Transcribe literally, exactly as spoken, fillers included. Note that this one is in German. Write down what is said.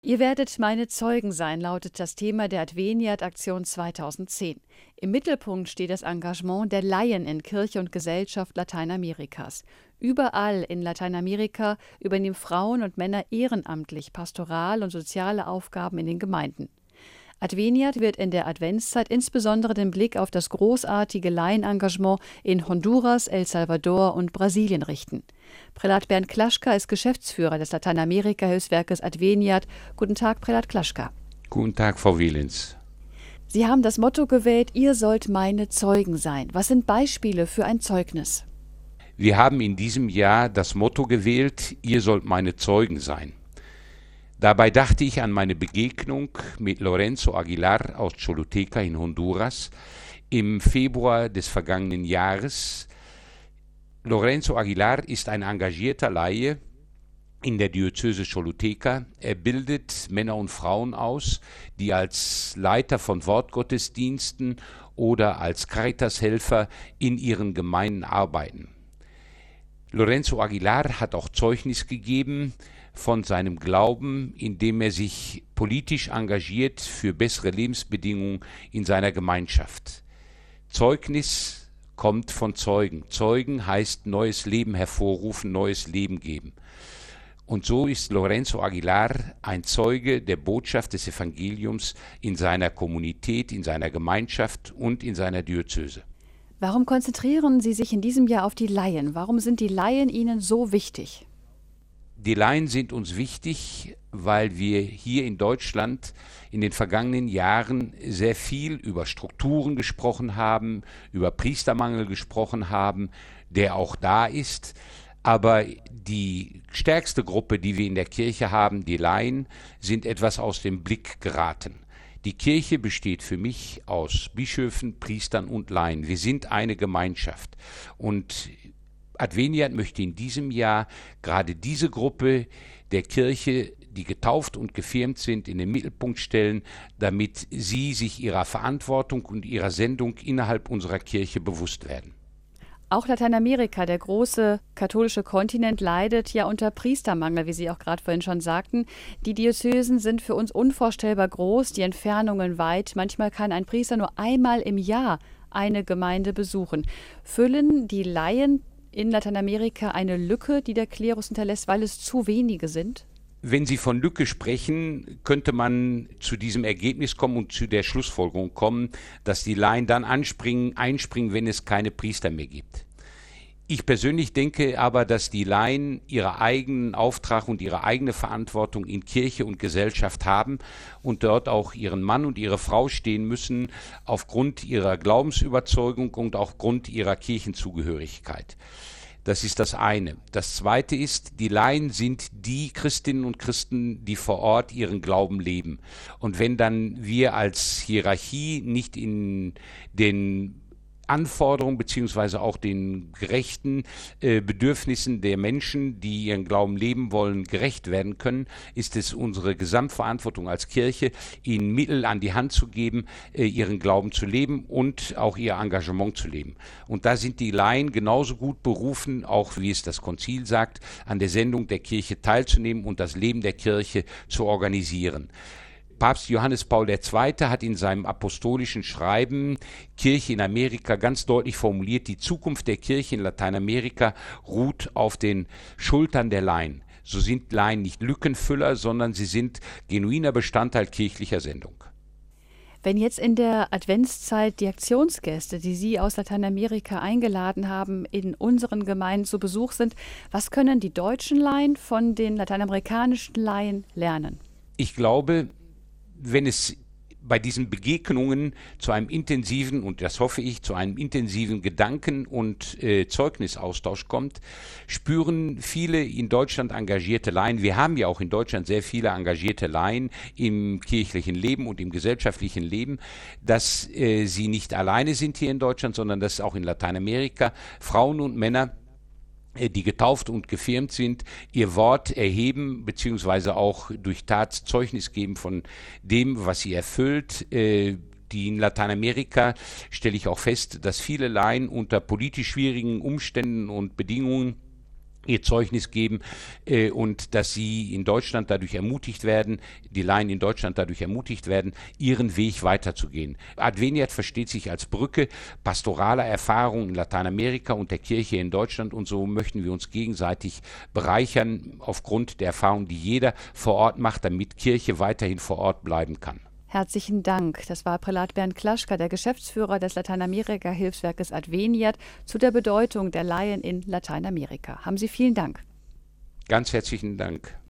Ihr werdet meine Zeugen sein, lautet das Thema der Adveniat-Aktion zweitausendzehn. Im Mittelpunkt steht das Engagement der Laien in Kirche und Gesellschaft Lateinamerikas. Überall in Lateinamerika übernehmen Frauen und Männer ehrenamtlich Pastoral- und soziale Aufgaben in den Gemeinden. Adveniat wird in der Adventszeit insbesondere den Blick auf das großartige Laienengagement in Honduras, El Salvador und Brasilien richten. Prälat Bernd Klaschka ist Geschäftsführer des Lateinamerika-Hilfswerkes Adveniat. Guten Tag, Prälat Klaschka. Guten Tag, Frau Wielens. Sie haben das Motto gewählt, ihr sollt meine Zeugen sein. Was sind Beispiele für ein Zeugnis? Wir haben in diesem Jahr das Motto gewählt, ihr sollt meine Zeugen sein. Dabei dachte ich an meine Begegnung mit Lorenzo Aguilar aus Choluteca in Honduras im Februar des vergangenen Jahres. Lorenzo Aguilar ist ein engagierter Laie in der Diözese Choluteca. Er bildet Männer und Frauen aus, die als Leiter von Wortgottesdiensten oder als Caritashelfer in ihren Gemeinden arbeiten. Lorenzo Aguilar hat auch Zeugnis gegeben von seinem Glauben, indem er sich politisch engagiert für bessere Lebensbedingungen in seiner Gemeinschaft. Zeugnis kommt von Zeugen. Zeugen heißt neues Leben hervorrufen, neues Leben geben. Und so ist Lorenzo Aguilar ein Zeuge der Botschaft des Evangeliums in seiner Kommunität, in seiner Gemeinschaft und in seiner Diözese. Warum konzentrieren Sie sich in diesem Jahr auf die Laien? Warum sind die Laien Ihnen so wichtig? Die Laien sind uns wichtig, weil wir hier in Deutschland in den vergangenen Jahren sehr viel über Strukturen gesprochen haben, über Priestermangel gesprochen haben, der auch da ist. Aber die stärkste Gruppe, die wir in der Kirche haben, die Laien, sind etwas aus dem Blick geraten. Die Kirche besteht für mich aus Bischöfen, Priestern und Laien. Wir sind eine Gemeinschaft. Und Adveniat möchte in diesem Jahr gerade diese Gruppe der Kirche, die getauft und gefirmt sind, in den Mittelpunkt stellen, damit sie sich ihrer Verantwortung und ihrer Sendung innerhalb unserer Kirche bewusst werden. Auch Lateinamerika, der große katholische Kontinent, leidet ja unter Priestermangel, wie Sie auch gerade vorhin schon sagten. Die Diözesen sind für uns unvorstellbar groß, die Entfernungen weit. Manchmal kann ein Priester nur einmal im Jahr eine Gemeinde besuchen. Füllen die Laien in Lateinamerika eine Lücke, die der Klerus hinterlässt, weil es zu wenige sind? Wenn Sie von Lücke sprechen, könnte man zu diesem Ergebnis kommen und zu der Schlussfolgerung kommen, dass die Laien dann anspringen, einspringen, wenn es keine Priester mehr gibt. Ich persönlich denke aber, dass die Laien ihren eigenen Auftrag und ihre eigene Verantwortung in Kirche und Gesellschaft haben und dort auch ihren Mann und ihre Frau stehen müssen, aufgrund ihrer Glaubensüberzeugung und aufgrund ihrer Kirchenzugehörigkeit. Das ist das eine. Das zweite ist, die Laien sind die Christinnen und Christen, die vor Ort ihren Glauben leben. Und wenn dann wir als Hierarchie nicht in den Anforderungen beziehungsweise auch den gerechten äh, Bedürfnissen der Menschen, die ihren Glauben leben wollen, gerecht werden können, ist es unsere Gesamtverantwortung als Kirche, ihnen Mittel an die Hand zu geben, äh, ihren Glauben zu leben und auch ihr Engagement zu leben. Und da sind die Laien genauso gut berufen, auch wie es das Konzil sagt, an der Sendung der Kirche teilzunehmen und das Leben der Kirche zu organisieren. Papst Johannes Paul der Zweite hat in seinem apostolischen Schreiben Kirche in Amerika ganz deutlich formuliert, die Zukunft der Kirche in Lateinamerika ruht auf den Schultern der Laien. So sind Laien nicht Lückenfüller, sondern sie sind genuiner Bestandteil kirchlicher Sendung. Wenn jetzt in der Adventszeit die Aktionsgäste, die Sie aus Lateinamerika eingeladen haben, in unseren Gemeinden zu Besuch sind, was können die deutschen Laien von den lateinamerikanischen Laien lernen? Ich glaube, wenn es bei diesen Begegnungen zu einem intensiven, und das hoffe ich, zu einem intensiven Gedanken- und äh, Zeugnisaustausch kommt, spüren viele in Deutschland engagierte Laien, wir haben ja auch in Deutschland sehr viele engagierte Laien im kirchlichen Leben und im gesellschaftlichen Leben, dass äh, sie nicht alleine sind hier in Deutschland, sondern dass auch in Lateinamerika Frauen und Männer, die getauft und gefirmt sind, ihr Wort erheben, beziehungsweise auch durch Tat Zeugnis geben von dem, was sie erfüllt. Die in Lateinamerika stelle ich auch fest, dass viele Laien unter politisch schwierigen Umständen und Bedingungen ihr Zeugnis geben äh, und dass sie in Deutschland dadurch ermutigt werden, die Laien in Deutschland dadurch ermutigt werden, ihren Weg weiterzugehen. Adveniat versteht sich als Brücke pastoraler Erfahrungen in Lateinamerika und der Kirche in Deutschland, und so möchten wir uns gegenseitig bereichern aufgrund der Erfahrungen, die jeder vor Ort macht, damit Kirche weiterhin vor Ort bleiben kann. Herzlichen Dank. Das war Prälat Bernd Klaschka, der Geschäftsführer des Lateinamerika-Hilfswerkes Adveniat, zu der Bedeutung der Laien in Lateinamerika. Haben Sie vielen Dank. Ganz herzlichen Dank.